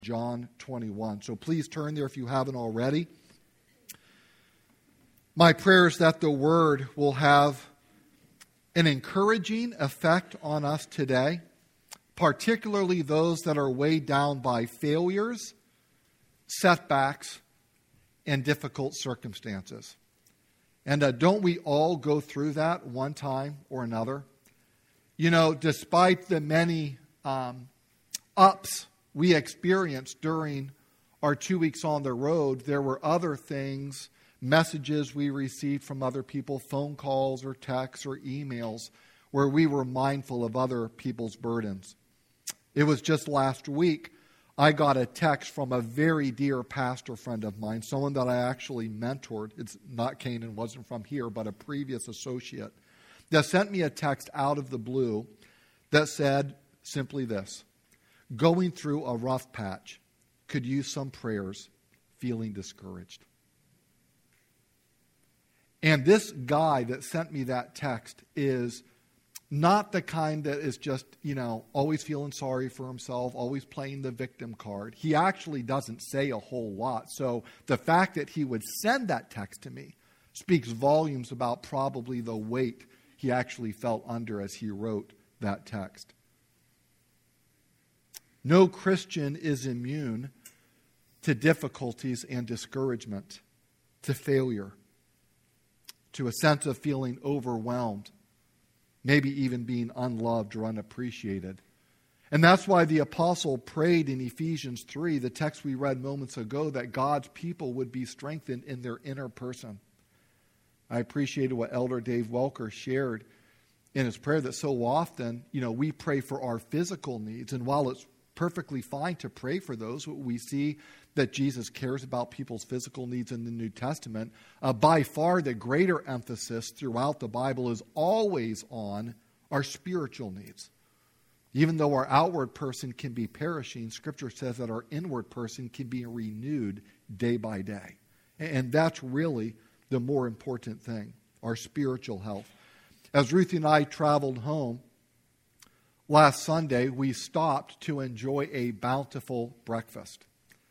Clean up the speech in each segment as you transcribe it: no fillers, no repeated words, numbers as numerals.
John 21. So please turn there if you haven't already. My prayer is that the Word will have an encouraging effect on us today, particularly those that are weighed down by failures, setbacks, and difficult circumstances. And don't we all go through that one time or another? You know, despite the many ups we experienced during our 2 weeks on the road, there were other things, messages we received from other people, phone calls or texts or emails, where we were mindful of other people's burdens. It was just last week I got a text from a very dear pastor friend of mine, someone that I actually mentored. It's not Canaan, wasn't from here, but a previous associate, that sent me a text out of the blue that said simply this: going through a rough patch, could use some prayers, feeling discouraged. And this guy that sent me that text is not the kind that is just, always feeling sorry for himself, always playing the victim card. He actually doesn't say a whole lot. So the fact that he would send that text to me speaks volumes about probably the weight he actually felt under as he wrote that text. No Christian is immune to difficulties and discouragement, to failure, to a sense of feeling overwhelmed, maybe even being unloved or unappreciated. And that's why the apostle prayed in Ephesians 3, the text we read moments ago, that God's people would be strengthened in their inner person. I appreciated what Elder Dave Welker shared in his prayer, that so often, we pray for our physical needs. And while it's perfectly fine to pray for those, we see that Jesus cares about people's physical needs in the New Testament. By far the greater emphasis throughout the Bible is always on our spiritual needs. Even though our outward person can be perishing, Scripture says that our inward person can be renewed day by day. And that's really the more important thing, our spiritual health. As Ruthie and I traveled home last Sunday, we stopped to enjoy a bountiful breakfast.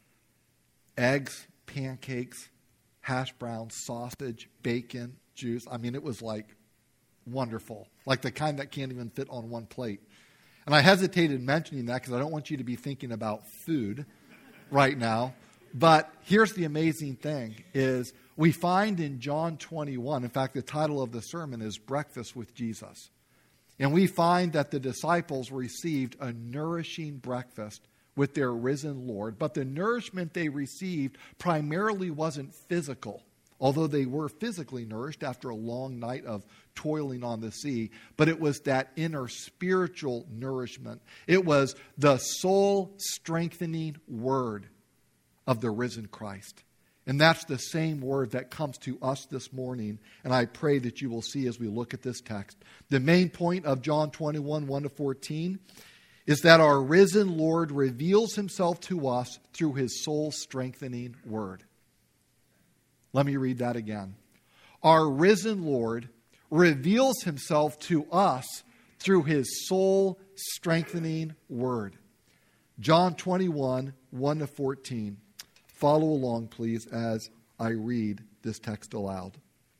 Eggs, pancakes, hash browns, sausage, bacon, juice. I mean, it was like wonderful, like the kind that can't even fit on one plate. And I hesitated mentioning that because I don't want you to be thinking about food right now. But here's the amazing thing is we find in John 21, in fact, the title of the sermon is Breakfast with Jesus. And we find that the disciples received a nourishing breakfast with their risen Lord. But the nourishment they received primarily wasn't physical, although they were physically nourished after a long night of toiling on the sea. But it was that inner spiritual nourishment. It was the soul-strengthening word of the risen Christ. And that's the same word that comes to us this morning. And I pray that you will see as we look at this text. The main point of John 21, 1-14, is that our risen Lord reveals himself to us through his soul-strengthening word. Let me read that again. Our risen Lord reveals himself to us through his soul-strengthening word. John 21, 1-14. Follow along, please, as I read this text aloud.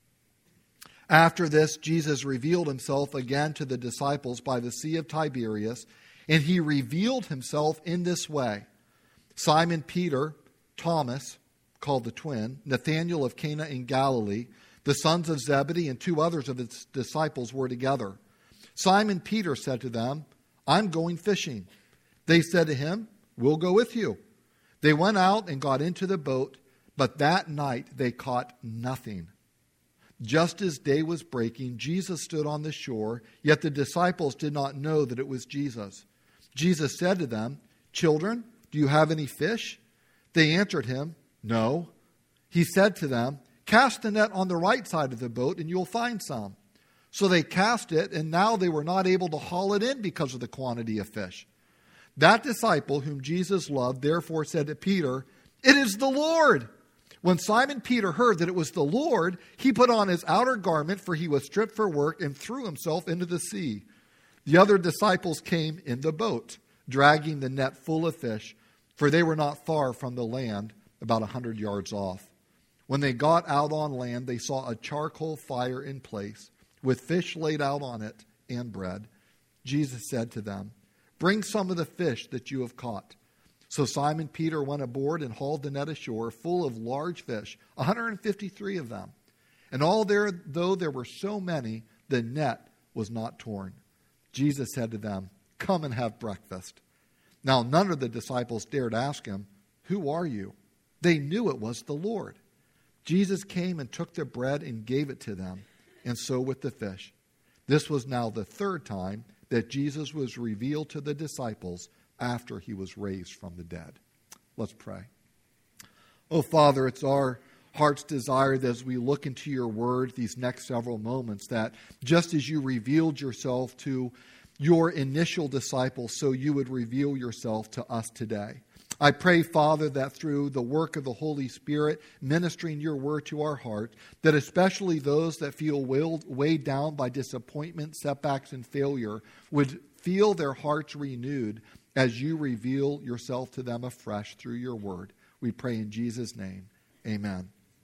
After this, Jesus revealed himself again to the disciples by the Sea of Tiberias, and he revealed himself in this way. Simon Peter, Thomas, called the twin, Nathanael of Cana in Galilee, the sons of Zebedee, and two others of his disciples were together. Simon Peter said to them, "I'm going fishing." They said to him, "We'll go with you." They went out and got into the boat, but that night they caught nothing. Just as day was breaking, Jesus stood on the shore, yet the disciples did not know that it was Jesus. Jesus said to them, "Children, do you have any fish?" They answered him, "No." He said to them, "Cast the net on the right side of the boat and you'll find some." So they cast it, and now they were not able to haul it in because of the quantity of fish. That disciple whom Jesus loved therefore said to Peter, "It is the Lord." When Simon Peter heard that it was the Lord, he put on his outer garment, for he was stripped for work, and threw himself into the sea. The other disciples came in the boat, dragging the net full of fish, for they were not far from the land, about 100 yards off. When they got out on land, they saw a charcoal fire in place, with fish laid out on it and bread. Jesus said to them, "Bring some of the fish that you have caught." So Simon Peter went aboard and hauled the net ashore, full of large fish, 153 of them. And though there were so many, the net was not torn. Jesus said to them, "Come and have breakfast." Now none of the disciples dared ask him, "Who are you?" They knew it was the Lord. Jesus came and took the bread and gave it to them, and so with the fish. This was now the third time that Jesus was revealed to the disciples after he was raised from the dead. Let's pray. Oh, Father, it's our heart's desire that as we look into your word these next several moments, that just as you revealed yourself to your initial disciples, so you would reveal yourself to us today. I pray, Father, that through the work of the Holy Spirit ministering your word to our heart, that especially those that feel weighed down by disappointment, setbacks, and failure would feel their hearts renewed as you reveal yourself to them afresh through your word. We pray in Jesus' name. Amen.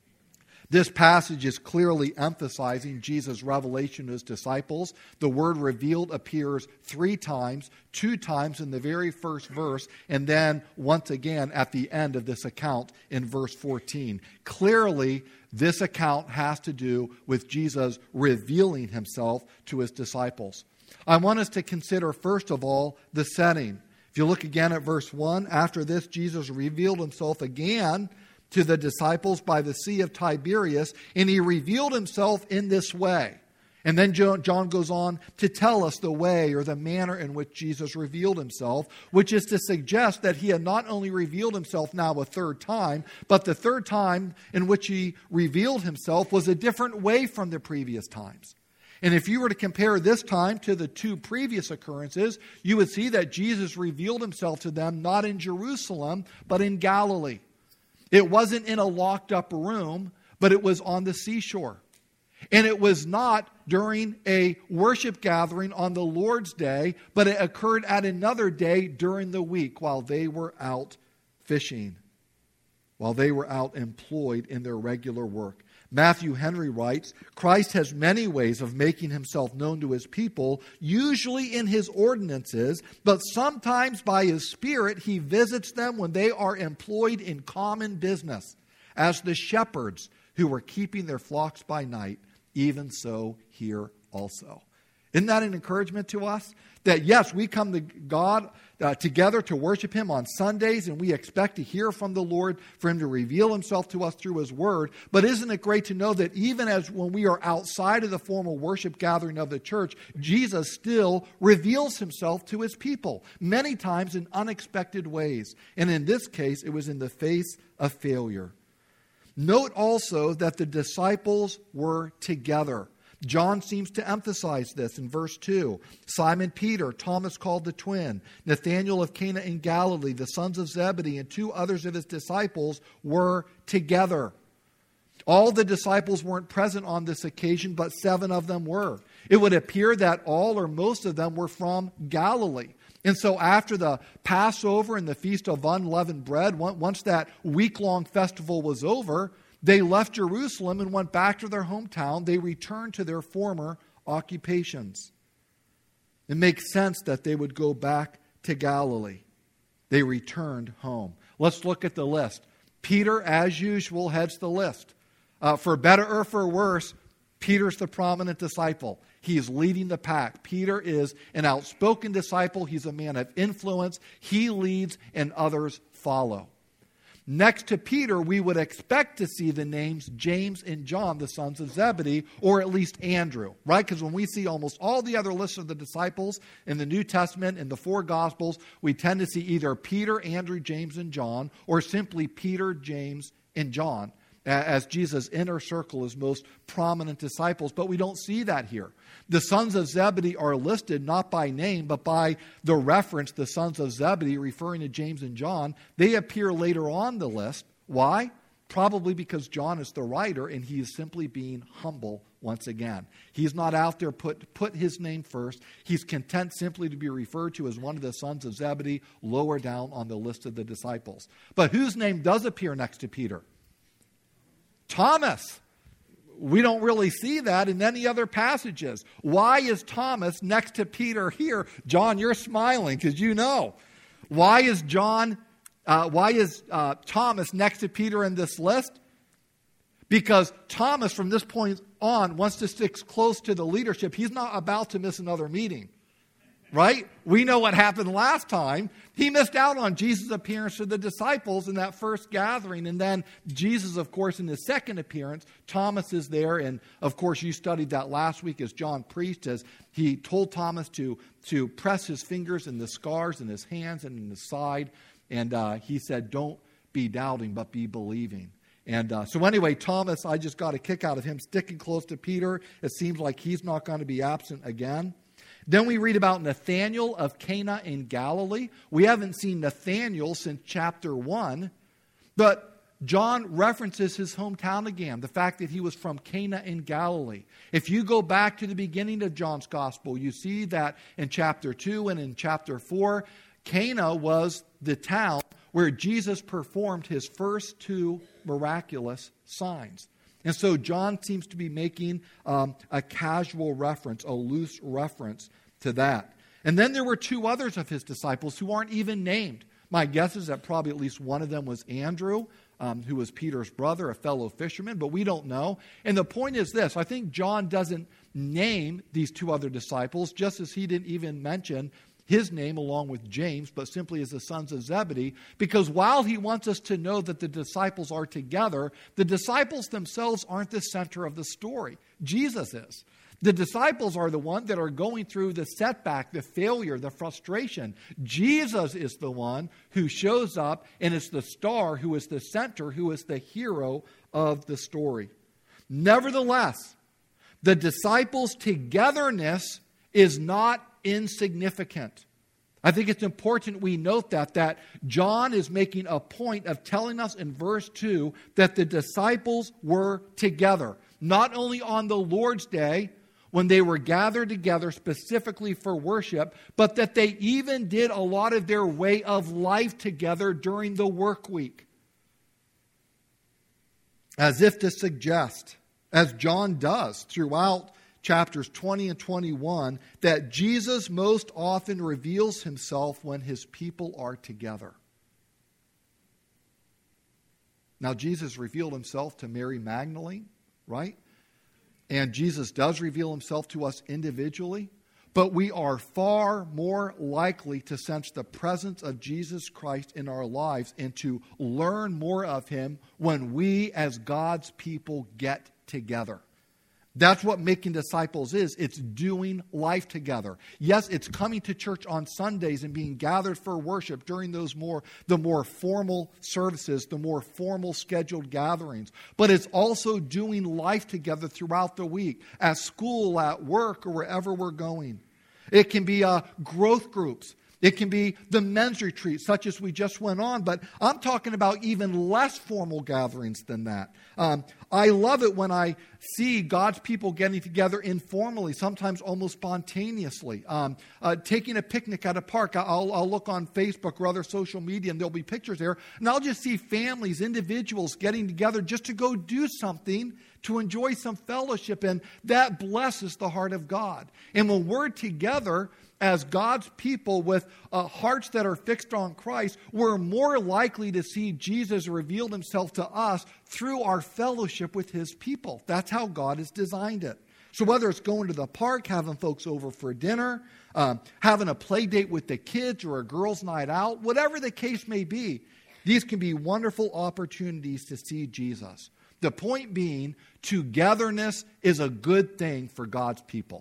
This passage is clearly emphasizing Jesus' revelation to his disciples. The word revealed appears 3 times, 2 times in the very first verse, and then once again at the end of this account in verse 14. Clearly, this account has to do with Jesus revealing himself to his disciples. I want us to consider, first of all, the setting. If you look again at verse 1, after this, Jesus revealed himself again to the disciples by the Sea of Tiberias, and he revealed himself in this way. And then John goes on to tell us the way or the manner in which Jesus revealed himself, which is to suggest that he had not only revealed himself now a third time, but the third time in which he revealed himself was a different way from the previous times. And if you were to compare this time to the 2 previous occurrences, you would see that Jesus revealed himself to them not in Jerusalem, but in Galilee. It wasn't in a locked up room, but it was on the seashore. And it was not during a worship gathering on the Lord's Day, but it occurred at another day during the week while they were out fishing, while they were out employed in their regular work. Matthew Henry writes, Christ has many ways of making himself known to his people, usually in his ordinances, but sometimes by his Spirit he visits them when they are employed in common business, as the shepherds who were keeping their flocks by night, even so here also. Isn't that an encouragement to us? That yes, we come to God together to worship him on Sundays, and we expect to hear from the Lord, for him to reveal himself to us through his word. But isn't it great to know that even as when we are outside of the formal worship gathering of the church, Jesus still reveals himself to his people, many times in unexpected ways. And in this case, it was in the face of failure. Note also that the disciples were together. John seems to emphasize this in verse 2. Simon Peter, Thomas called the twin, Nathanael of Cana in Galilee, the sons of Zebedee, and 2 others of his disciples were together. All the disciples weren't present on this occasion, but 7 of them were. It would appear that all or most of them were from Galilee. And so after the Passover and the Feast of Unleavened Bread, once that week-long festival was over, they left Jerusalem and went back to their hometown. They returned to their former occupations. It makes sense that they would go back to Galilee. They returned home. Let's look at the list. Peter, as usual, heads the list. For better or for worse, Peter's the prominent disciple. He is leading the pack. Peter is an outspoken disciple. He's a man of influence. He leads and others follow. Next to Peter, we would expect to see the names James and John, the sons of Zebedee, or at least Andrew, right? Because when we see almost all the other lists of the disciples in the New Testament, in the 4 Gospels, we tend to see either Peter, Andrew, James, and John, or simply Peter, James, and John, as Jesus' inner circle, his most prominent disciples. But we don't see that here. The sons of Zebedee are listed not by name, but by the reference, the sons of Zebedee, referring to James and John. They appear later on the list. Why? Probably because John is the writer and he is simply being humble once again. He's not out there put his name first. He's content simply to be referred to as one of the sons of Zebedee lower down on the list of the disciples. But whose name does appear next to Peter? Thomas. We don't really see that in any other passages. Why is Thomas next to Peter here? John, you're smiling because you know. Why is Thomas next to Peter in this list? Because Thomas, from this point on, wants to stick close to the leadership. He's not about to miss another meeting. Right? We know what happened last time. He missed out on Jesus' appearance to the disciples in that first gathering. And then Jesus, of course, in his second appearance, Thomas is there. And, of course, you studied that last week as John preached, as he told Thomas to press his fingers in the scars in his hands and in his side. And he said, don't be doubting, but be believing. And so anyway, Thomas, I just got a kick out of him sticking close to Peter. It seems like he's not going to be absent again. Then we read about Nathanael of Cana in Galilee. We haven't seen Nathanael since chapter 1, but John references his hometown again, the fact that he was from Cana in Galilee. If you go back to the beginning of John's gospel, you see that in chapter 2 and in chapter 4, Cana was the town where Jesus performed his first 2 miraculous signs. And so John seems to be making a casual reference, a loose reference to that. And then there were 2 others of his disciples who aren't even named. My guess is that probably at least one of them was Andrew, who was Peter's brother, a fellow fisherman, but we don't know. And the point is this, I think John doesn't name these 2 other disciples, just as he didn't even mention his name along with James, but simply as the sons of Zebedee, because while he wants us to know that the disciples are together, the disciples themselves aren't the center of the story. Jesus is. The disciples are the ones that are going through the setback, the failure, the frustration. Jesus is the one who shows up, and it's the star who is the center, who is the hero of the story. Nevertheless, the disciples' togetherness is not insignificant. I think it's important we note that John is making a point of telling us in verse 2 that the disciples were together, not only on the Lord's Day when they were gathered together specifically for worship, but that they even did a lot of their way of life together during the work week. As if to suggest, as John does throughout chapters 20 and 21, that Jesus most often reveals himself when his people are together. Now, Jesus revealed himself to Mary Magdalene, right? And Jesus does reveal himself to us individually, but we are far more likely to sense the presence of Jesus Christ in our lives and to learn more of him when we as God's people get together. That's what making disciples is. It's doing life together. Yes, it's coming to church on Sundays and being gathered for worship during the more formal services, the more formal scheduled gatherings. But it's also doing life together throughout the week, at school, at work, or wherever we're going. It can be growth groups. It can be the men's retreat, such as we just went on, but I'm talking about even less formal gatherings than that. I love it when I see God's people getting together informally, sometimes almost spontaneously. Taking a picnic at a park. I'll look on Facebook or other social media, and there'll be pictures there, and I'll just see families, individuals getting together just to go do something, to enjoy some fellowship, and that blesses the heart of God. And when we're together as God's people with hearts that are fixed on Christ, we're more likely to see Jesus reveal himself to us through our fellowship with his people. That's how God has designed it. So whether it's going to the park, having folks over for dinner, having a play date with the kids or a girls' night out, whatever the case may be, these can be wonderful opportunities to see Jesus. The point being, togetherness is a good thing for God's people.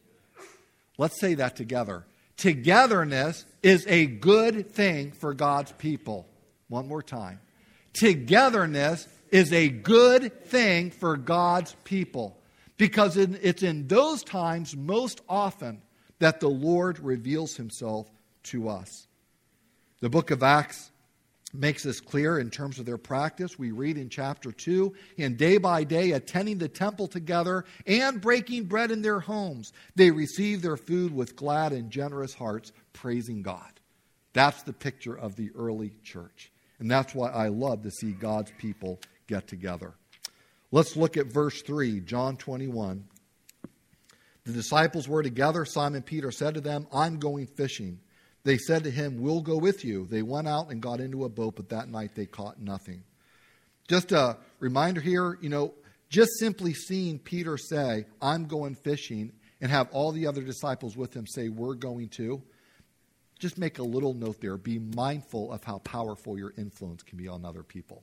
Let's say that together. Togetherness is a good thing for God's people. One more time. Togetherness is a good thing for God's people. Because it's in those times most often that the Lord reveals himself to us. The book of Acts makes this clear in terms of their practice. We read in chapter 2, and day by day attending the temple together and breaking bread in their homes, they received their food with glad and generous hearts, praising God. That's the picture of the early church. And that's why I love to see God's people get together. Let's look at verse 3, John 21. The disciples were together. Simon Peter said to them, I'm going fishing. They said to him, we'll go with you. They went out and got into a boat, but that night they caught nothing. Just a reminder here, just simply seeing Peter say, I'm going fishing, and have all the other disciples with him say, we're going too. Just make a little note there. Be mindful of how powerful your influence can be on other people.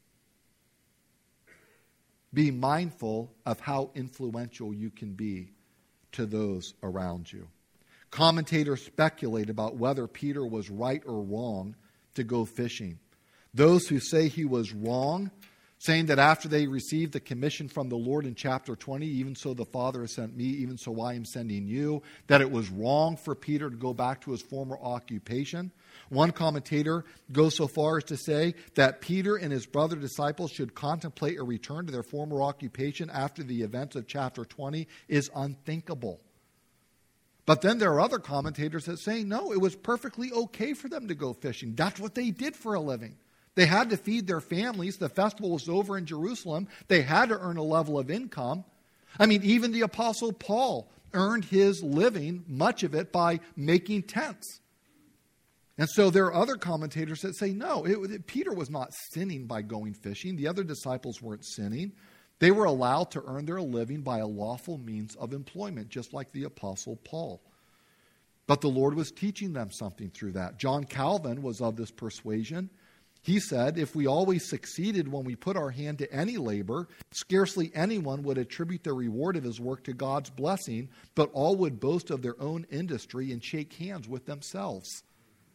Be mindful of how influential you can be to those around you. Commentators speculate about whether Peter was right or wrong to go fishing. Those who say he was wrong, saying that after they received the commission from the Lord in chapter 20, even so the Father has sent me, even so I am sending you, that it was wrong for Peter to go back to his former occupation. One commentator goes so far as to say that Peter and his brother disciples should contemplate a return to their former occupation after the events of chapter 20 is unthinkable. But then there are other commentators that say, no, it was perfectly okay for them to go fishing. That's what they did for a living. They had to feed their families. The festival was over in Jerusalem. They had to earn a level of income. Even the Apostle Paul earned his living, much of it, by making tents. And so there are other commentators that say, no, Peter was not sinning by going fishing. The other disciples weren't sinning. They were allowed to earn their living by a lawful means of employment, just like the Apostle Paul. But the Lord was teaching them something through that. John Calvin was of this persuasion. He said, if we always succeeded when we put our hand to any labor, scarcely anyone would attribute the reward of his work to God's blessing, but all would boast of their own industry and shake hands with themselves.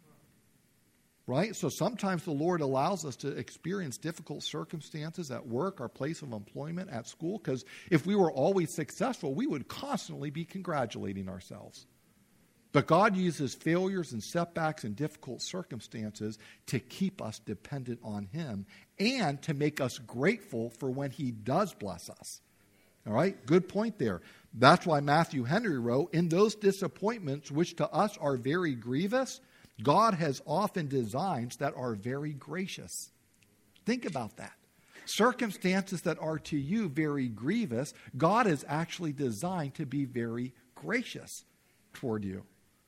Right? So sometimes the Lord allows us to experience difficult circumstances at work, our place of employment, at school, because if we were always successful, we would constantly be congratulating ourselves. But God uses failures and setbacks and difficult circumstances to keep us dependent on Him and to make us grateful for when He does bless us. All right? Good point there. That's why Matthew Henry wrote, in those disappointments which to us are very grievous, God has often designs that are very gracious. Think about that. Circumstances that are to you very grievous, God has actually designed to be very gracious toward you.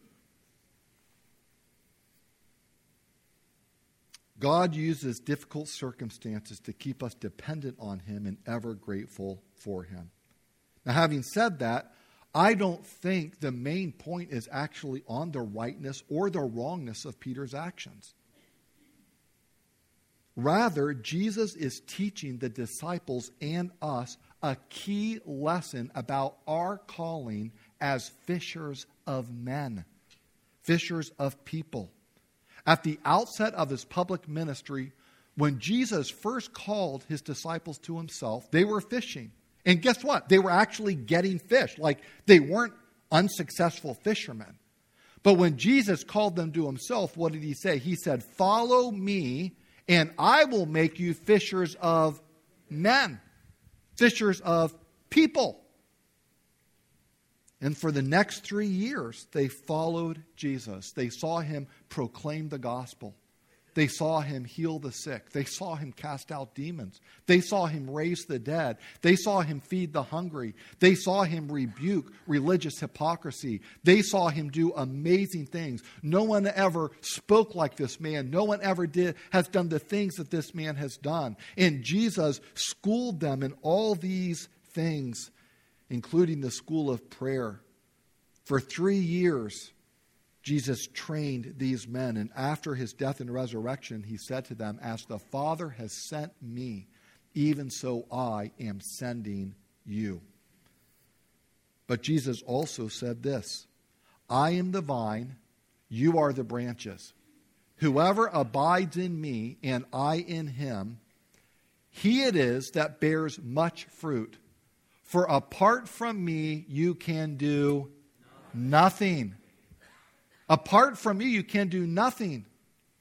God uses difficult circumstances to keep us dependent on Him and ever grateful for Him. Now, having said that, I don't think the main point is actually on the rightness or the wrongness of Peter's actions. Rather, Jesus is teaching the disciples and us a key lesson about our calling as fishers of men, fishers of people. At the outset of His public ministry, when Jesus first called His disciples to Himself, they were fishing. And guess what? They were actually getting fish. Like, they weren't unsuccessful fishermen. But when Jesus called them to Himself, what did He say? He said, follow me, and I will make you fishers of men, fishers of people. And for the next 3 years, they followed Jesus. They saw Him proclaim the gospel. They saw Him heal the sick. They saw Him cast out demons. They saw Him raise the dead. They saw Him feed the hungry. They saw Him rebuke religious hypocrisy. They saw Him do amazing things. No one ever spoke like this man. No one ever has done the things that this man has done. And Jesus schooled them in all these things, including the school of prayer. For 3 years, Jesus trained these men, and after His death and resurrection, He said to them, as the Father has sent me, even so I am sending you. But Jesus also said this, I am the vine, you are the branches. Whoever abides in me and I in him, he it is that bears much fruit. For apart from me, you can do nothing. Apart from me, you can do nothing.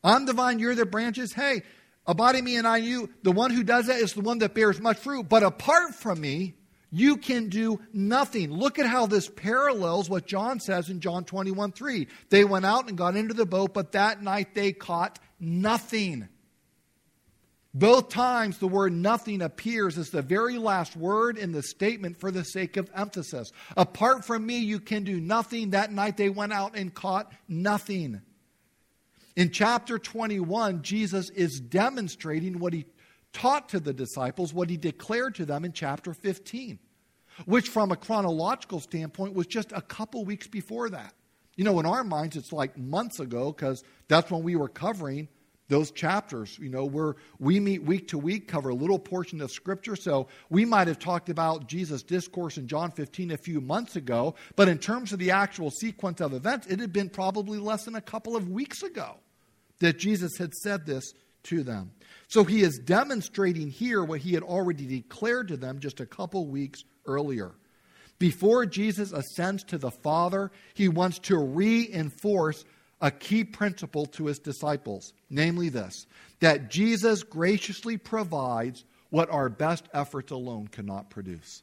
I'm the vine, you're the branches. Hey, abide in me and I in you. The one who does that is the one that bears much fruit. But apart from me, you can do nothing. Look at how this parallels what John says in John 21:3. They went out and got into the boat, but that night they caught nothing. Both times the word nothing appears as the very last word in the statement for the sake of emphasis. Apart from me, you can do nothing. That night they went out and caught nothing. In chapter 21, Jesus is demonstrating what he taught to the disciples, what he declared to them in chapter 15, which from a chronological standpoint was just a couple weeks before that. In our minds, it's like months ago because that's when we were covering those chapters, where we meet week to week, cover a little portion of Scripture. So we might have talked about Jesus' discourse in John 15 a few months ago, but in terms of the actual sequence of events, it had been probably less than a couple of weeks ago that Jesus had said this to them. So he is demonstrating here what he had already declared to them just a couple weeks earlier. Before Jesus ascends to the Father, he wants to reinforce a key principle to his disciples, namely this, that Jesus graciously provides what our best efforts alone cannot produce.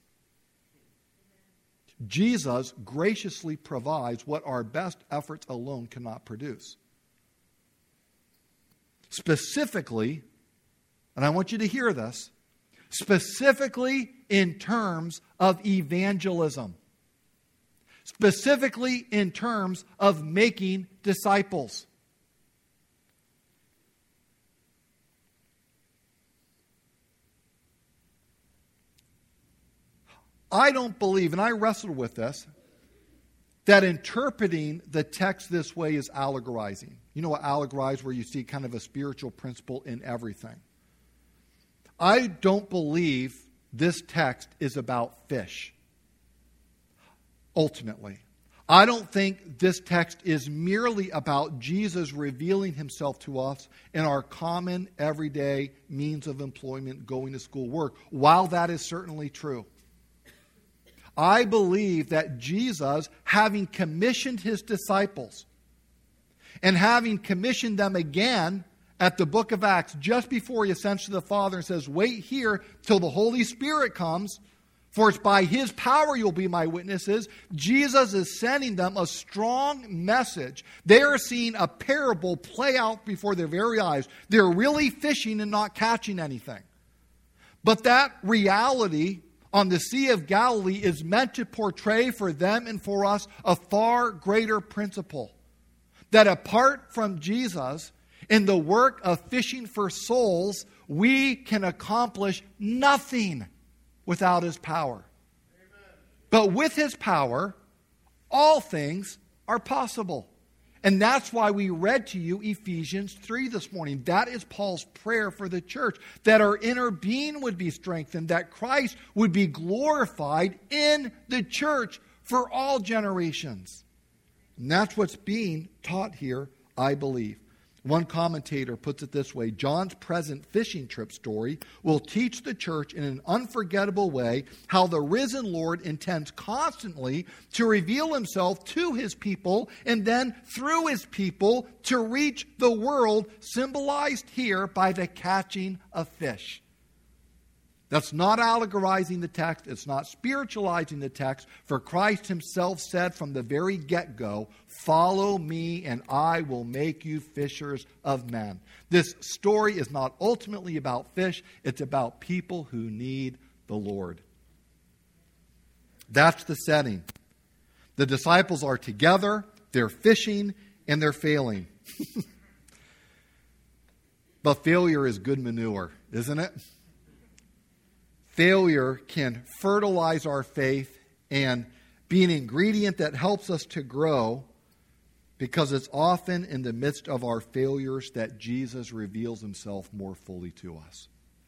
Jesus graciously provides what our best efforts alone cannot produce. Specifically, and I want you to hear this, specifically in terms of evangelism. Specifically in terms of making disciples. I don't believe, and I wrestled with this, that interpreting the text this way is allegorizing. You know what allegorize, where you see kind of a spiritual principle in everything. I don't believe this text is about fish. Ultimately, I don't think this text is merely about Jesus revealing himself to us in our common, everyday means of employment, going to school, work, while that is certainly true. I believe that Jesus, having commissioned his disciples, and having commissioned them again at the book of Acts, just before he ascends to the Father and says, wait here till the Holy Spirit comes, for it's by his power you'll be my witnesses. Jesus is sending them a strong message. They are seeing a parable play out before their very eyes. They're really fishing and not catching anything. But that reality on the Sea of Galilee is meant to portray for them and for us a far greater principle. That apart from Jesus, in the work of fishing for souls, we can accomplish nothing without his power. Amen. But with his power, all things are possible. And that's why we read to you Ephesians 3 this morning. That is Paul's prayer for the church, that our inner being would be strengthened, that Christ would be glorified in the church for all generations. And that's what's being taught here, I believe. One commentator puts it this way: John's present fishing trip story will teach the church in an unforgettable way how the risen Lord intends constantly to reveal himself to his people and then through his people to reach the world, symbolized here by the catching of fish. That's not allegorizing the text. It's not spiritualizing the text. For Christ himself said from the very get-go, follow me and I will make you fishers of men. This story is not ultimately about fish. It's about people who need the Lord. That's the setting. The disciples are together, they're fishing, and they're failing. But failure is good manure, isn't it? Failure can fertilize our faith and be an ingredient that helps us to grow, because it's often in the midst of our failures that Jesus reveals himself more fully to us.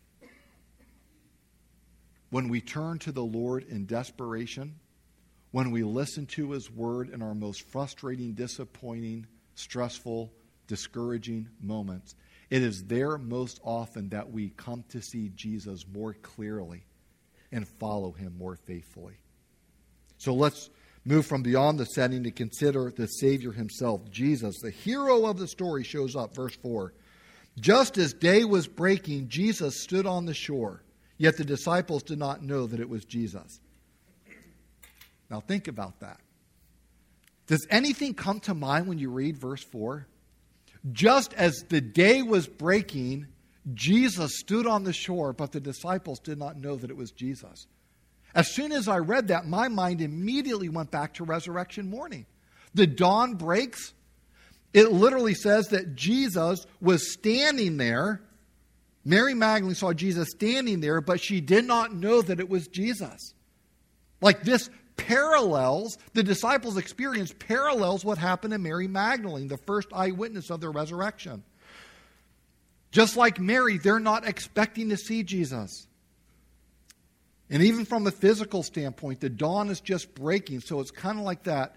When we turn to the Lord in desperation, when we listen to his word in our most frustrating, disappointing, stressful, discouraging moments, it is there most often that we come to see Jesus more clearly and follow him more faithfully. So let's move from beyond the setting to consider the Savior himself. Jesus, the hero of the story, shows up. Verse 4. Just as day was breaking, Jesus stood on the shore, yet the disciples did not know that it was Jesus. Now think about that. Does anything come to mind when you read verse 4? Just as the day was breaking, Jesus stood on the shore, but the disciples did not know that it was Jesus. As soon as I read that, my mind immediately went back to resurrection morning. The dawn breaks. It literally says that Jesus was standing there. Mary Magdalene saw Jesus standing there, but she did not know that it was Jesus. Like this parallels, the disciples' experience parallels what happened to Mary Magdalene, the first eyewitness of the resurrection. Just like Mary, they're not expecting to see Jesus. And even from a physical standpoint, the dawn is just breaking. So it's kind of like that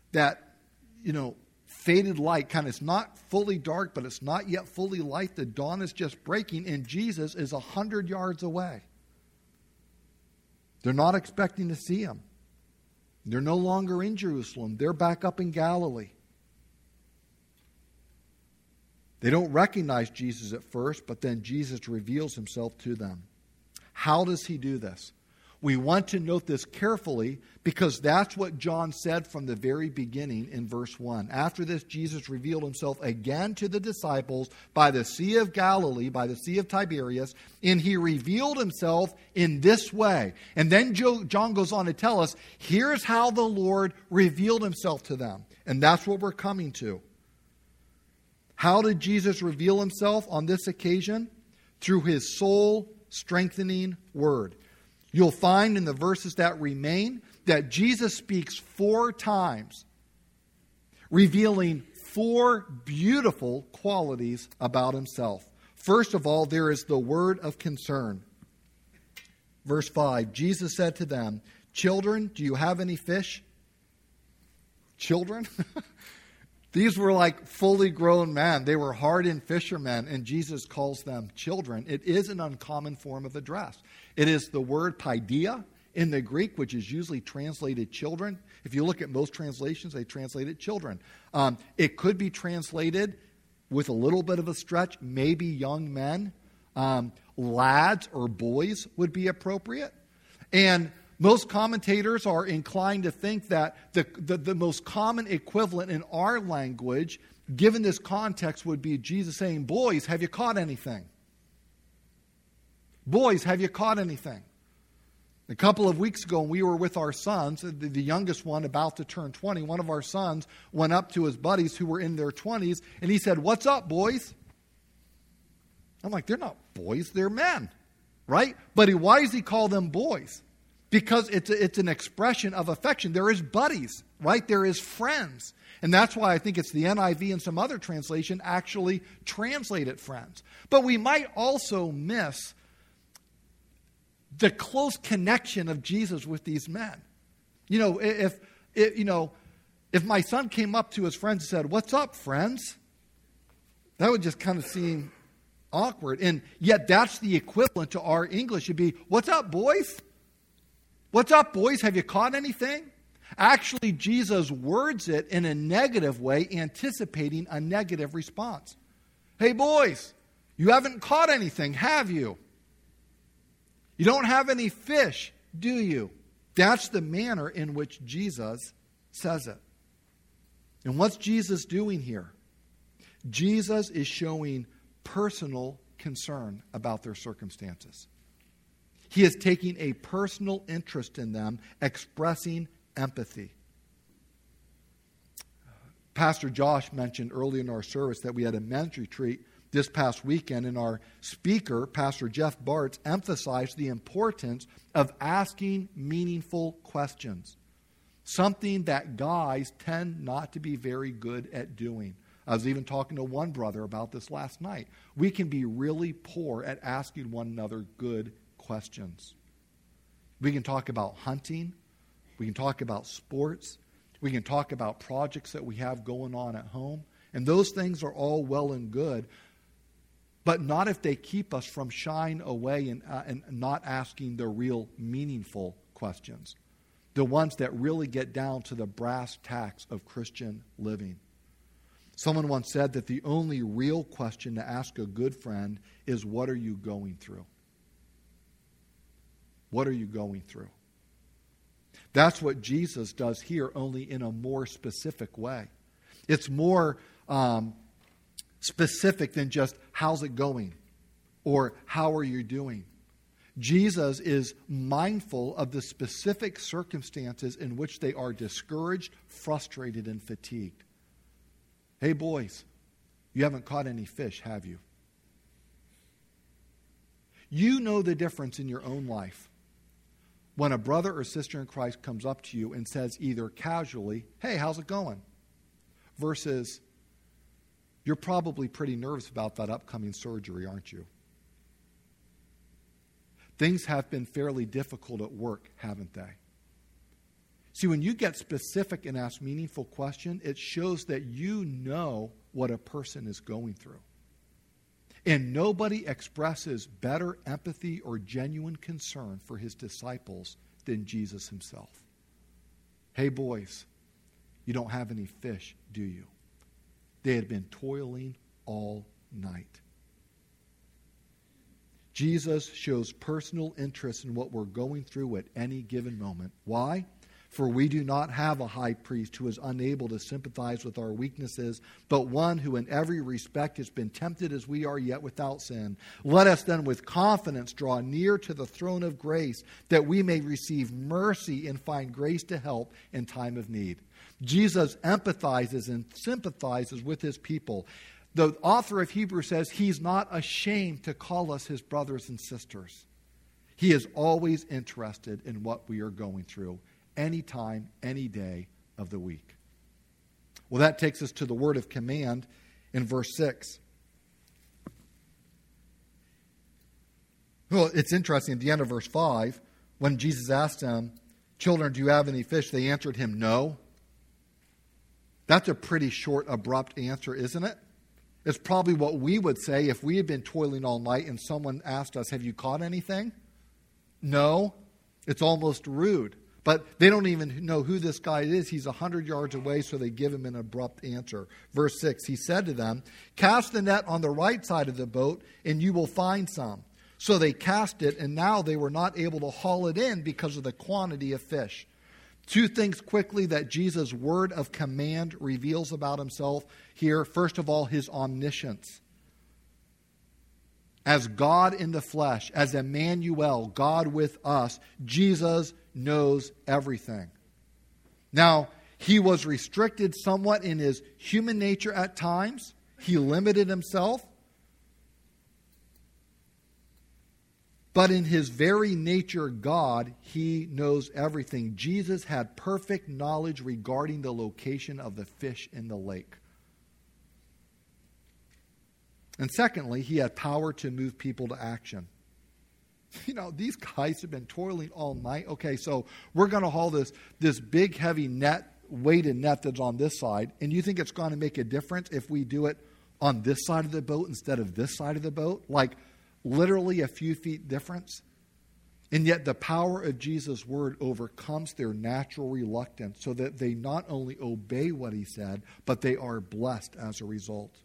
faded light. Kind of, it's not fully dark, but it's not yet fully light. The dawn is just breaking, and Jesus is 100 yards away. They're not expecting to see him. They're no longer in Jerusalem. They're back up in Galilee. They don't recognize Jesus at first, but then Jesus reveals himself to them. How does he do this? We want to note this carefully because that's what John said from the very beginning in verse 1. After this, Jesus revealed himself again to the disciples by the Sea of Galilee, by the Sea of Tiberias, and he revealed himself in this way. And then John goes on to tell us, here's how the Lord revealed himself to them. And that's what we're coming to. How did Jesus reveal himself on this occasion? Through his soul-strengthening word. You'll find in the verses that remain that Jesus speaks 4 times, revealing 4 beautiful qualities about himself. First of all, there is the word of concern. Verse 5, Jesus said to them, "Children, do you have any fish?" Children? These were like fully grown men. They were hardened fishermen, and Jesus calls them children. It is an uncommon form of address. It is the word paideia in the Greek, which is usually translated children. If you look at most translations, they translate it children. It could be translated with a little bit of a stretch, maybe young men. Lads or boys would be appropriate. And most commentators are inclined to think that the most common equivalent in our language, given this context, would be Jesus saying, "Boys, have you caught anything? Boys, have you caught anything?" A couple of weeks ago, when we were with our sons, the youngest one about to turn 20, one of our sons went up to his buddies who were in their 20s, and he said, "What's up, boys?" I'm like, they're not boys, they're men, right? But why does he call them boys? Because it's an expression of affection. There is buddies, right? There is friends. And that's why I think it's the NIV and some other translation actually translate it friends. But we might also miss the close connection of Jesus with these men. If my son came up to his friends and said, "What's up, friends?" that would just kind of seem awkward. And yet that's the equivalent to our English. It'd be, "What's up, boys? What's up, boys? Have you caught anything?" Actually, Jesus words it in a negative way, anticipating a negative response. "Hey, boys, you haven't caught anything, have you? You don't have any fish, do you?" That's the manner in which Jesus says it. And what's Jesus doing here? Jesus is showing personal concern about their circumstances. He is taking a personal interest in them, expressing empathy. Pastor Josh mentioned earlier in our service that we had a men's retreat this past weekend, and our speaker, Pastor Jeff Bartz, emphasized the importance of asking meaningful questions, something that guys tend not to be very good at doing. I was even talking to one brother about this last night. We can be really poor at asking one another good questions. We can talk about hunting. We can talk about sports. We can talk about projects that we have going on at home. And those things are all well and good, but not if they keep us from shying away and not asking the real meaningful questions. The ones that really get down to the brass tacks of Christian living. Someone once said that the only real question to ask a good friend is, what are you going through? What are you going through? That's what Jesus does here, only in a more specific way. It's more specific than just, how's it going? Or how are you doing? Jesus is mindful of the specific circumstances in which they are discouraged, frustrated, and fatigued. Hey, boys, you haven't caught any fish, have you? You know the difference in your own life when a brother or sister in Christ comes up to you and says either casually, hey, how's it going? Versus, you're probably pretty nervous about that upcoming surgery, aren't you? Things have been fairly difficult at work, haven't they? See, when you get specific and ask meaningful questions, it shows that you know what a person is going through. And nobody expresses better empathy or genuine concern for his disciples than Jesus himself. Hey, boys, you don't have any fish, do you? They had been toiling all night. Jesus shows personal interest in what we're going through at any given moment. Why? For we do not have a high priest who is unable to sympathize with our weaknesses, but one who in every respect has been tempted as we are, yet without sin. Let us then with confidence draw near to the throne of grace, that we may receive mercy and find grace to help in time of need. Jesus empathizes and sympathizes with his people. The author of Hebrews says he's not ashamed to call us his brothers and sisters. He is always interested in what we are going through, anytime, any day of the week. Well, that takes us to the word of command in verse 6. Well, it's interesting. At the end of verse 5, when Jesus asked them, children, do you have any fish? They answered him, no. That's a pretty short, abrupt answer, isn't it? It's probably what we would say if we had been toiling all night and someone asked us, have you caught anything? No. It's almost rude. But they don't even know who this guy is. He's 100 yards away, so they give him an abrupt answer. Verse 6, he said to them, cast the net on the right side of the boat, and you will find some. So they cast it, and now they were not able to haul it in because of the quantity of fish. Two things quickly that Jesus' word of command reveals about himself here. First of all, his omniscience. As God in the flesh, as Emmanuel, God with us, Jesus knows everything. Now, he was restricted somewhat in his human nature at times. He limited himself. But in his very nature, God, he knows everything. Jesus had perfect knowledge regarding the location of the fish in the lake. And secondly, he had power to move people to action. You know, these guys have been toiling all night. Okay, so we're going to haul this big, heavy net, weighted net that's on this side. And you think it's going to make a difference if we do it on this side of the boat instead of this side of the boat? Like, literally a few feet difference. And yet the power of Jesus' word overcomes their natural reluctance so that they not only obey what he said, but they are blessed as a result.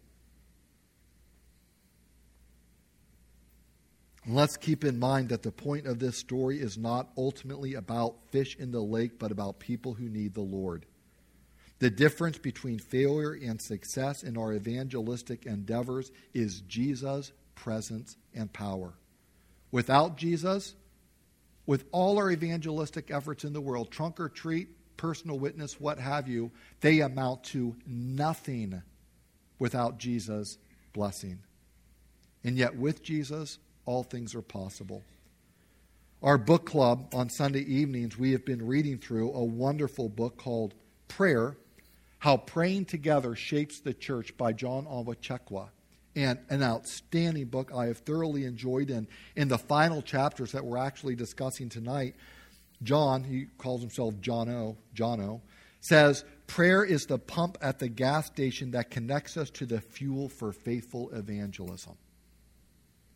And let's keep in mind that the point of this story is not ultimately about fish in the lake, but about people who need the Lord. The difference between failure and success in our evangelistic endeavors is Jesus' presence and power. Without Jesus, with all our evangelistic efforts in the world, trunk or treat, personal witness, what have you, they amount to nothing without Jesus' blessing. And yet with Jesus, all things are possible. Our book club on Sunday evenings, we have been reading through a wonderful book called Prayer, How Praying Together Shapes the Church by John Onwuchekwa. And an outstanding book I have thoroughly enjoyed. And in the final chapters that we're actually discussing tonight, John, he calls himself Jono, says, prayer is the pump at the gas station that connects us to the fuel for faithful evangelism.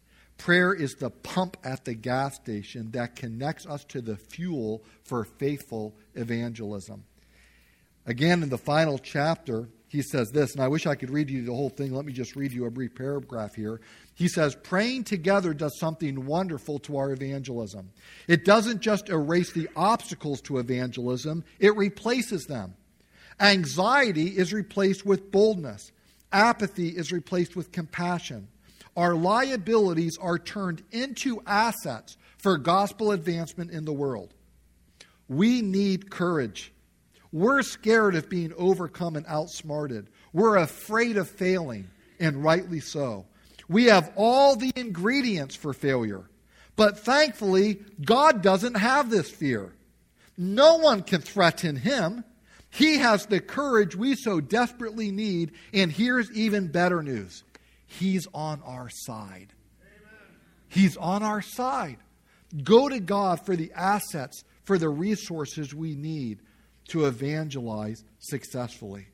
Prayer is the pump at the gas station that connects us to the fuel for faithful evangelism. Again, in the final chapter, he says this, and I wish I could read you the whole thing. Let me just read you a brief paragraph here. He says, praying together does something wonderful to our evangelism. It doesn't just erase the obstacles to evangelism, it replaces them. Anxiety is replaced with boldness. Apathy is replaced with compassion. Our liabilities are turned into assets for gospel advancement in the world. We need courage. We're scared of being overcome and outsmarted. We're afraid of failing, and rightly so. We have all the ingredients for failure. But thankfully, God doesn't have this fear. No one can threaten him. He has the courage we so desperately need, and here's even better news. He's on our side. Amen. He's on our side. Go to God for the assets, for the resources we need to evangelize successfully.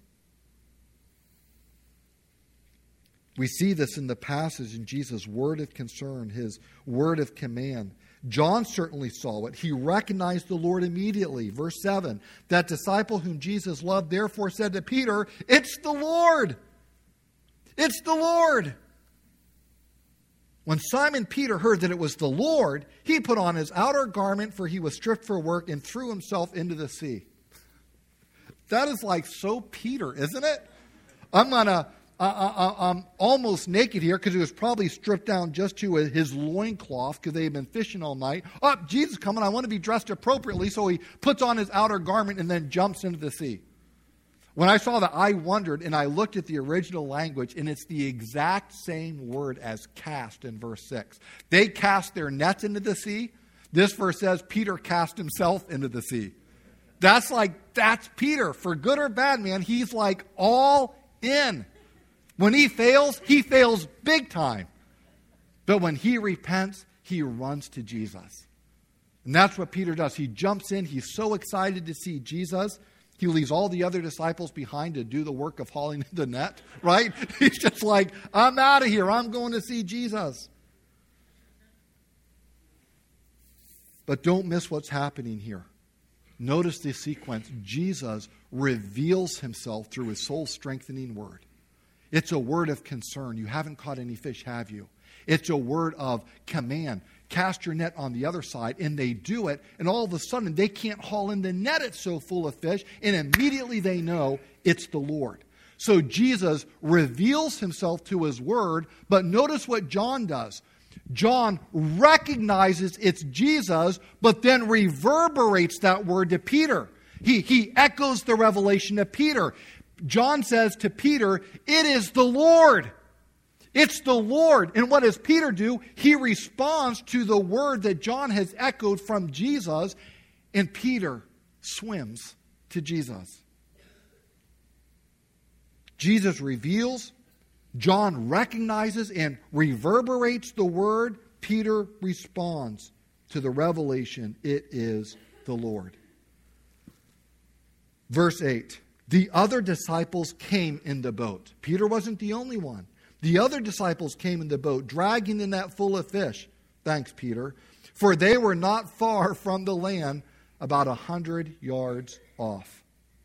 We see this in the passage in Jesus' word of concern, his word of command. John certainly saw it. He recognized the Lord immediately. Verse 7, that disciple whom Jesus loved therefore said to Peter, "It's the Lord! It's the Lord!" When Simon Peter heard that it was the Lord, he put on his outer garment, for he was stripped for work, and threw himself into the sea. That is like so Peter, isn't it? I'm almost naked here because he was probably stripped down just to his loincloth because they had been fishing all night. Oh, Jesus coming, I want to be dressed appropriately. So he puts on his outer garment and then jumps into the sea. When I saw that, I wondered, and I looked at the original language, and it's the exact same word as cast in verse 6. They cast their nets into the sea. This verse says Peter cast himself into the sea. That's Peter. For good or bad, man, he's like all in. When he fails big time. But when he repents, he runs to Jesus. And that's what Peter does. He jumps in. He's so excited to see Jesus. He leaves all the other disciples behind to do the work of hauling the net, right? He's just like, I'm out of here. I'm going to see Jesus. But don't miss what's happening here. Notice the sequence. Jesus reveals himself through his soul-strengthening word. It's a word of concern. You haven't caught any fish, have you? It's a word of command. Cast your net on the other side, and they do it, and all of a sudden they can't haul in the net, it's so full of fish, and immediately they know it's the Lord. So Jesus reveals himself to his word, but notice what John does. John recognizes it's Jesus, but then reverberates that word to Peter. He echoes the revelation to Peter. John says to Peter, "It is the Lord." It's the Lord. And what does Peter do? He responds to the word that John has echoed from Jesus, and Peter swims to Jesus. Jesus reveals, John recognizes and reverberates the word. Peter responds to the revelation. It is the Lord. Verse 8, the other disciples came in the boat. Peter wasn't the only one. The other disciples came in the boat, dragging the net full of fish. Thanks, Peter. For they were not far from the land, about 100 yards off.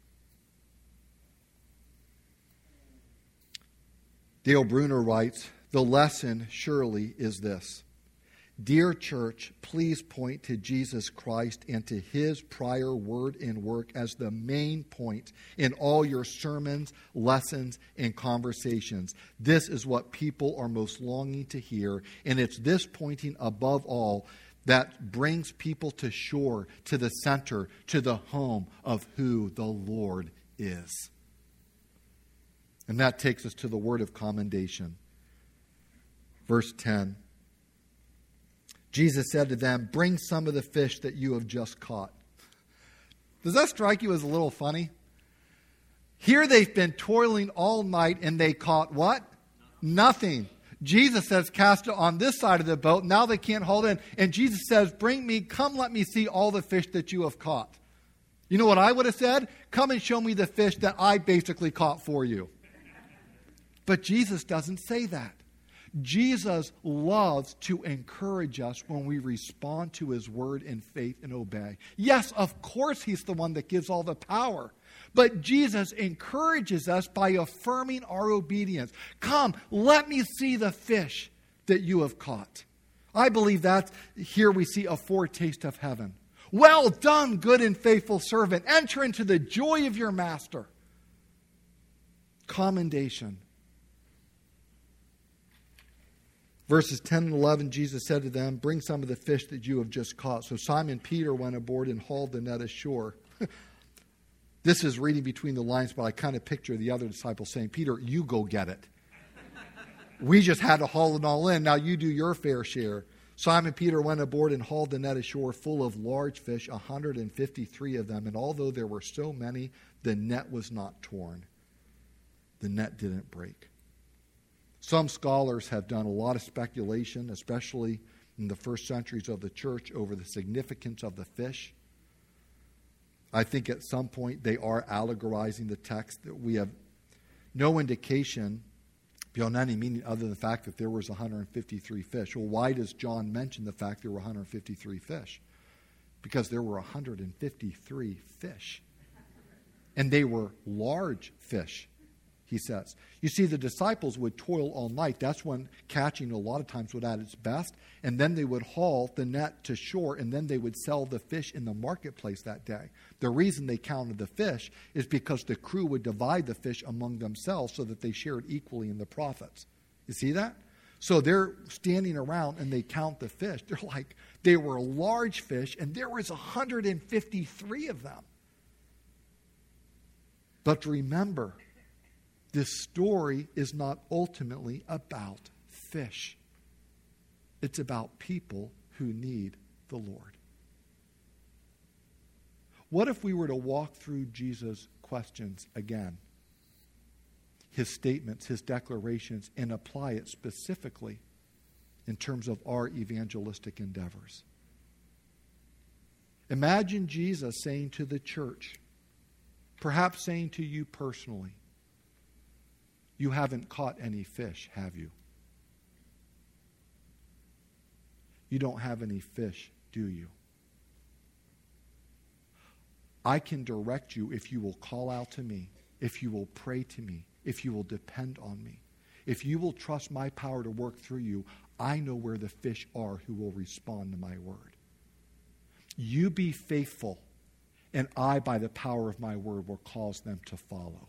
Dale Bruner writes, the lesson surely is this. Dear church, please point to Jesus Christ and to his prior word and work as the main point in all your sermons, lessons, and conversations. This is what people are most longing to hear, and it's this pointing above all that brings people to shore, to the center, to the home of who the Lord is. And that takes us to the word of commendation. Verse 10. Jesus said to them, bring some of the fish that you have just caught. Does that strike you as a little funny? Here they've been toiling all night and they caught what? Nothing. Jesus says, cast it on this side of the boat. Now they can't haul in. And Jesus says, come let me see all the fish that you have caught. You know what I would have said? Come and show me the fish that I basically caught for you. But Jesus doesn't say that. Jesus loves to encourage us when we respond to his word in faith and obey. Yes, of course, he's the one that gives all the power. But Jesus encourages us by affirming our obedience. Come, let me see the fish that you have caught. I believe that here we see a foretaste of heaven. Well done, good and faithful servant. Enter into the joy of your master. Commendation. Verses 10 and 11, Jesus said to them, bring some of the fish that you have just caught. So Simon Peter went aboard and hauled the net ashore. This is reading between the lines, but I kind of picture the other disciples saying, Peter, you go get it. We just had to haul it all in. Now you do your fair share. Simon Peter went aboard and hauled the net ashore full of large fish, 153 of them. And although there were so many, the net was not torn. The net didn't break. Some scholars have done a lot of speculation, especially in the first centuries of the church, over the significance of the fish. I think at some point they are allegorizing the text. That we have no indication beyond any meaning other than the fact that there was 153 fish. Well, why does John mention the fact there were 153 fish? Because there were 153 fish. And they were large fish, he says. You see, the disciples would toil all night. That's when catching a lot of times was at its best. And then they would haul the net to shore, and then they would sell the fish in the marketplace that day. The reason they counted the fish is because the crew would divide the fish among themselves so that they shared equally in the profits. You see that? So they're standing around and they count the fish. They're like, they were large fish, and there was 153 of them. But remember, this story is not ultimately about fish. It's about people who need the Lord. What if we were to walk through Jesus' questions again? His statements, his declarations, and apply it specifically in terms of our evangelistic endeavors. Imagine Jesus saying to the church, perhaps saying to you personally, you haven't caught any fish, have you? You don't have any fish, do you? I can direct you if you will call out to me, if you will pray to me, if you will depend on me. If you will trust my power to work through you, I know where the fish are who will respond to my word. You be faithful, and I, by the power of my word, will cause them to follow.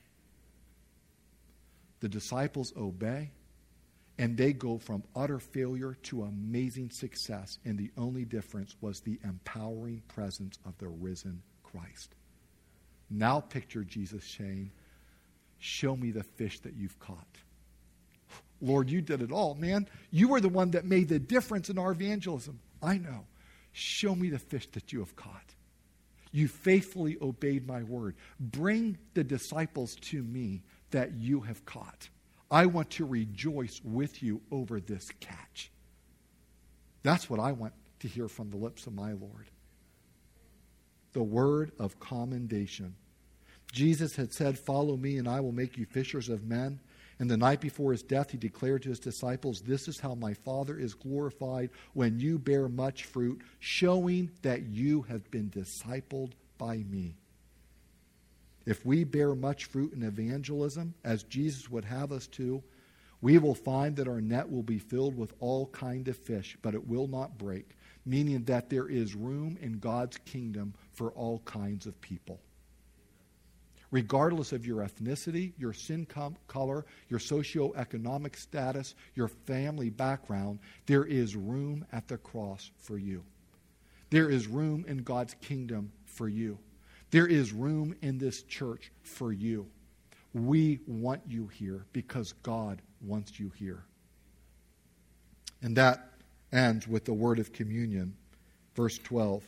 The disciples obey, and they go from utter failure to amazing success, and the only difference was the empowering presence of the risen Christ. Now picture Jesus saying, show me the fish that you've caught. Lord, you did it all, man. You were the one that made the difference in our evangelism. I know. Show me the fish that you have caught. You faithfully obeyed my word. Bring the disciples to me that you have caught. I want to rejoice with you over this catch. That's what I want to hear from the lips of my Lord. The word of commendation. Jesus had said, follow me and I will make you fishers of men. And the night before his death, he declared to his disciples, this is how my Father is glorified when you bear much fruit, showing that you have been discipled by me. If we bear much fruit in evangelism, as Jesus would have us to, we will find that our net will be filled with all kind of fish, but it will not break, meaning that there is room in God's kingdom for all kinds of people. Regardless of your ethnicity, your skin color, your socioeconomic status, your family background, there is room at the cross for you. There is room in God's kingdom for you. There is room in this church for you. We want you here because God wants you here. And that ends with the word of communion. Verse 12.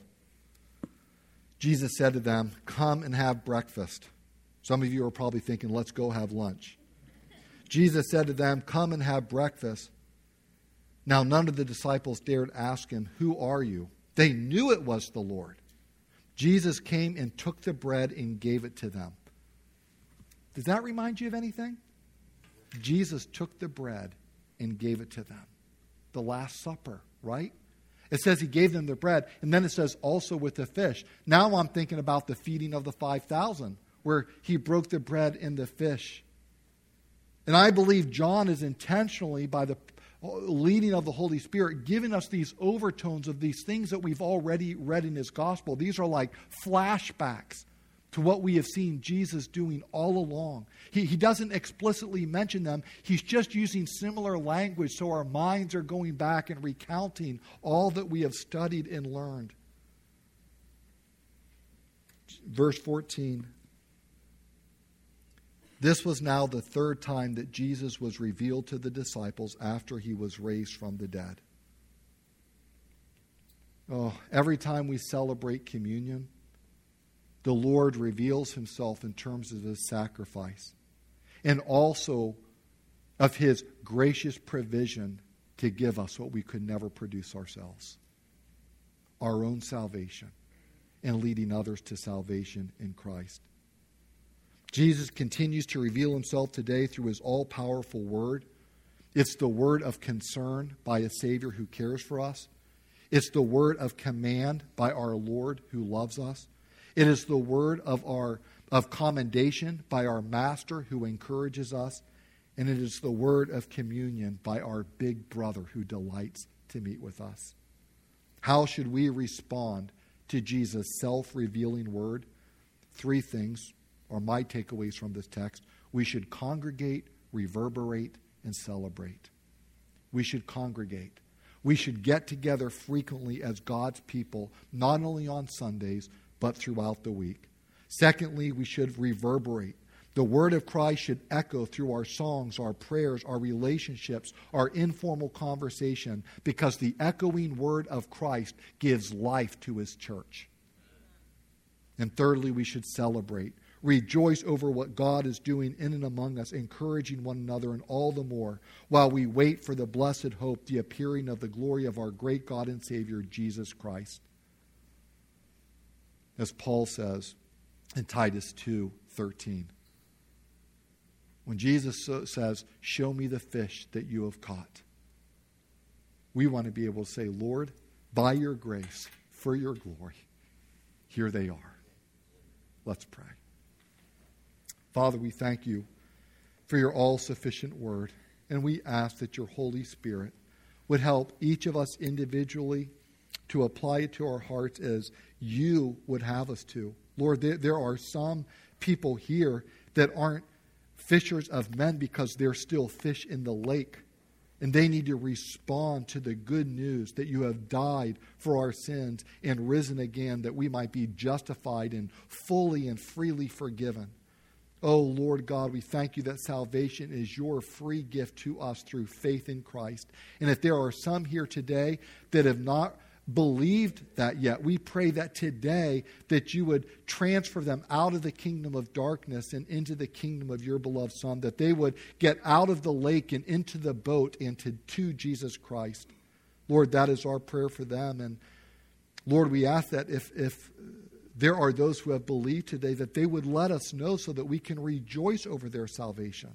Jesus said to them, come and have breakfast. Some of you are probably thinking, let's go have lunch. Jesus said to them, come and have breakfast. Now none of the disciples dared ask him, who are you? They knew it was the Lord. Jesus came and took the bread and gave it to them. Does that remind you of anything? Jesus took the bread and gave it to them. The Last Supper, right? It says he gave them the bread, and then it says also with the fish. Now I'm thinking about the feeding of the 5,000, where he broke the bread and the fish. And I believe John is intentionally, by the leading of the Holy Spirit, giving us these overtones of these things that we've already read in his gospel. These are like flashbacks to what we have seen Jesus doing all along. He doesn't explicitly mention them. He's just using similar language so our minds are going back and recounting all that we have studied and learned. Verse 14. This was now the third time that Jesus was revealed to the disciples after he was raised from the dead. Oh, every time we celebrate communion, the Lord reveals himself in terms of his sacrifice and also of his gracious provision to give us what we could never produce ourselves, our own salvation, and leading others to salvation in Christ. Jesus continues to reveal himself today through his all-powerful word. It's the word of concern by a Savior who cares for us. It's the word of command by our Lord who loves us. It is the word of commendation by our Master who encourages us. And it is the word of communion by our big brother who delights to meet with us. How should we respond to Jesus' self-revealing word? Three things are my takeaways from this text. We should congregate, reverberate, and celebrate. We should congregate. We should get together frequently as God's people, not only on Sundays, but throughout the week. Secondly, we should reverberate. The word of Christ should echo through our songs, our prayers, our relationships, our informal conversation, because the echoing word of Christ gives life to his church. And thirdly, we should celebrate. Rejoice over what God is doing in and among us, encouraging one another, and all the more while we wait for the blessed hope, the appearing of the glory of our great God and Savior, Jesus Christ. As Paul says in Titus 2:13, when Jesus says, "Show me the fish that you have caught," we want to be able to say, "Lord, by your grace, for your glory, here they are." Let's pray. Father, we thank you for your all-sufficient word, and we ask that your Holy Spirit would help each of us individually to apply it to our hearts as you would have us to. Lord, there are some people here that aren't fishers of men because they're still fish in the lake, and they need to respond to the good news that you have died for our sins and risen again, that we might be justified and fully and freely forgiven. Oh, Lord God, we thank you that salvation is your free gift to us through faith in Christ. And if there are some here today that have not believed that yet, we pray that today that you would transfer them out of the kingdom of darkness and into the kingdom of your beloved Son, that they would get out of the lake and into the boat and to Jesus Christ. Lord, that is our prayer for them. And Lord, we ask that if there are those who have believed today, that they would let us know so that we can rejoice over their salvation,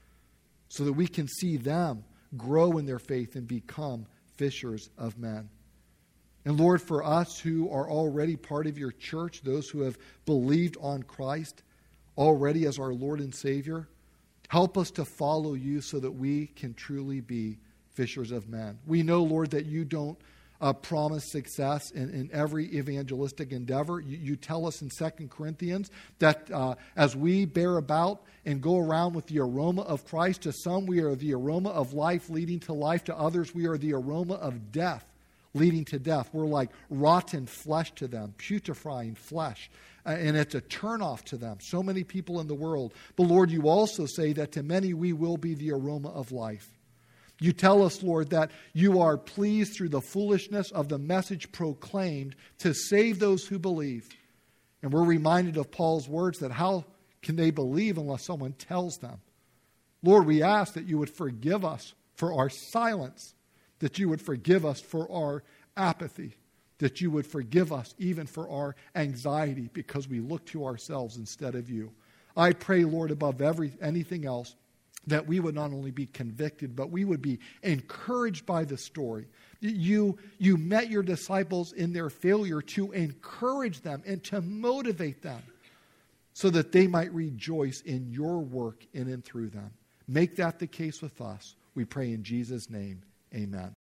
so that we can see them grow in their faith and become fishers of men. And Lord, for us who are already part of your church, those who have believed on Christ already as our Lord and Savior, help us to follow you so that we can truly be fishers of men. We know, Lord, that you don't promise success in every evangelistic endeavor. You tell us in 2 Corinthians that as we bear about and go around with the aroma of Christ, to some we are the aroma of life leading to life, to others we are the aroma of death leading to death. We're like rotten flesh to them, putrefying flesh. And it's a turnoff to them. So many people in the world. But Lord, you also say that to many we will be the aroma of life. You tell us, Lord, that you are pleased through the foolishness of the message proclaimed to save those who believe. And we're reminded of Paul's words that how can they believe unless someone tells them? Lord, we ask that you would forgive us for our silence, that you would forgive us for our apathy, that you would forgive us even for our anxiety because we look to ourselves instead of you. I pray, Lord, above anything else, that we would not only be convicted, but we would be encouraged by the story. You met your disciples in their failure to encourage them and to motivate them so that they might rejoice in your work in and through them. Make that the case with us. We pray in Jesus' name. Amen.